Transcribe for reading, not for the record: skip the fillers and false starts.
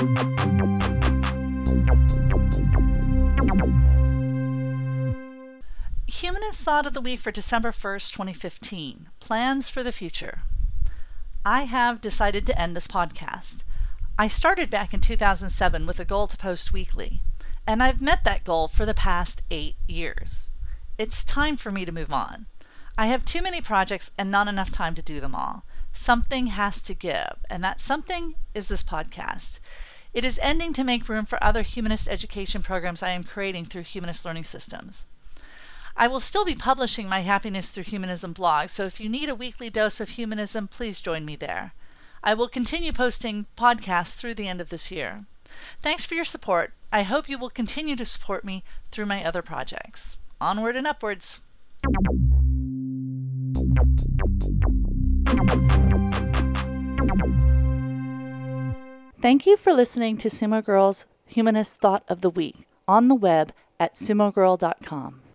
Humanist Thought of the Week for December 1st, 2015. Plans for the future. I have decided to end this podcast. I started back in 2007 with a goal to post weekly, and I've met that goal for the past 8 years. It's time for me to move on. I have too many projects and not enough time to do them all. Something has to give, and that something is this podcast. It is ending to make room for other humanist education programs I am creating through Humanist Learning Systems. I will still be publishing my Happiness Through Humanism blog, so if you need a weekly dose of humanism, please join me there. I will continue posting podcasts through the end of this year. Thanks for your support. I hope you will continue to support me through my other projects. Onward and upwards. Thank you for listening to Sumo Girl's Humanist Thought of the Week on the web at sumogirl.com.